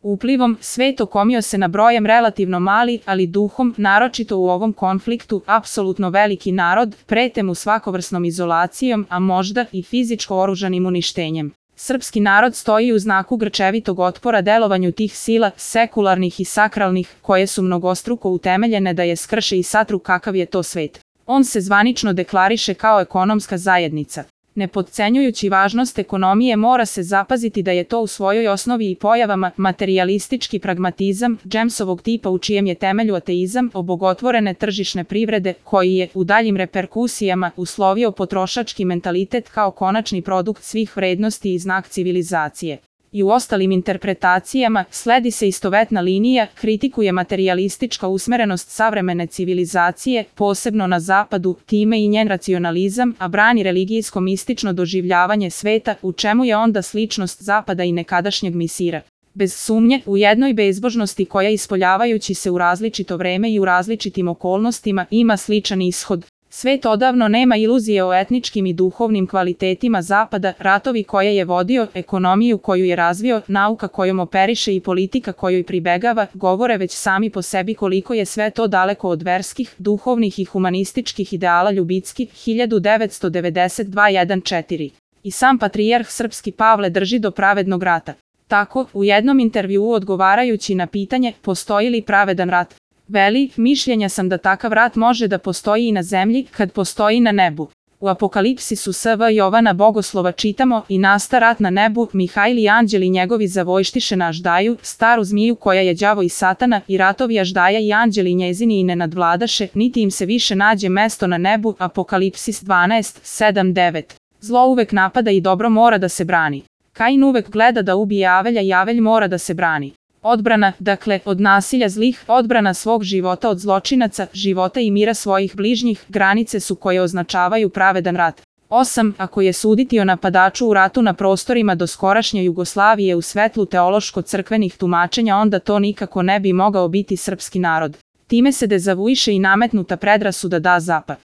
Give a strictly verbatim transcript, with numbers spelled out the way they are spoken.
Uplivom, svet okomio se na brojem relativno mali, ali duhom, naročito u ovom konfliktu, apsolutno veliki narod, prete mu svakovrsnom izolacijom, a možda i fizičko oružanim uništenjem. Srpski narod stoji u znaku grčevitog otpora delovanju tih sila, sekularnih i sakralnih, koje su mnogostruko utemeljene da je skrše i satru kakav je to svet. On se zvanično deklariše kao ekonomska zajednica. Ne potcenjujući važnost ekonomije, mora se zapaziti da je to u svojoj osnovi i pojavama materijalistički pragmatizam, Jamesovog tipa u čijem je temelju ateizam, obogotvorene tržišne privrede, koji je, u daljim reperkusijama, uslovio potrošački mentalitet kao konačni produkt svih vrednosti i znak civilizacije. I u ostalim interpretacijama sledi se istovetna linija, kritikuje materijalistička usmerenost savremene civilizacije, posebno na zapadu, time i njen racionalizam, a brani religijsko-mistično doživljavanje sveta, u čemu je onda sličnost zapada i nekadašnjeg misira. Bez sumnje, u jednoj bezbožnosti koja ispoljavajući se u različito vreme i u različitim okolnostima ima sličan ishod. Svet odavno nema iluzije o etničkim i duhovnim kvalitetima zapada, ratovi koje je vodio, ekonomiju koju je razvio, nauka kojom operiše i politika kojoj pribegava, govore već sami po sebi koliko je sve to daleko od verskih, duhovnih i humanističkih ideala Ljubicki, hiljadu devetsto devedeset dva četrnaest. I sam patrijarh srpski Pavle drži do pravednog rata. Tako, u jednom intervjuu odgovarajući na pitanje, postoji li pravedan rat, veli, mišljenja sam da takav rat može da postoji i na zemlji, kad postoji na nebu. U Apokalipsisu S V Jovana Bogoslova čitamo, i nasta rat na nebu, Mihajl i anđeli njegovi zavojštiše na Aždaju, staru zmiju koja je đavo i satana, i ratovi Aždaja i anđeli njezini i ne nadvladaše, niti im se više nađe mesto na nebu. Apokalipsis dvanaest, sedam, devet. Zlo uvek napada i dobro mora da se brani. Kain uvek gleda da ubije Avelja i Avelj mora da se brani. Odbrana, dakle, od nasilja zlih, odbrana svog života od zločinaca, života i mira svojih bližnjih, granice su koje označavaju pravedan rat. osam. Ako je suditi o napadaču u ratu na prostorima doskorašnje Jugoslavije u svetlu teološko-crkvenih tumačenja, onda to nikako ne bi mogao biti srpski narod. Time se dezavuiše i nametnuta predrasuda da Zapad